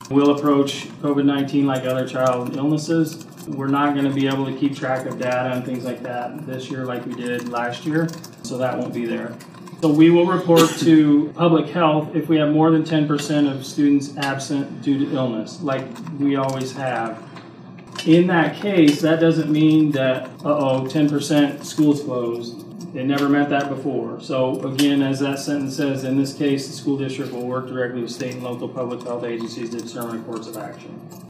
We'll approach COVID-19 like other child illnesses. We're not going to be able to keep track of data and things like that this year like we did last year, so that won't be there. So we will report to public health if we have more than 10% of students absent due to illness, like we always have. In that case, that doesn't mean that, 10% school's closed. It never meant that before. So again, as that sentence says, in this case, the school district will work directly with state and local public health agencies to determine a course of action.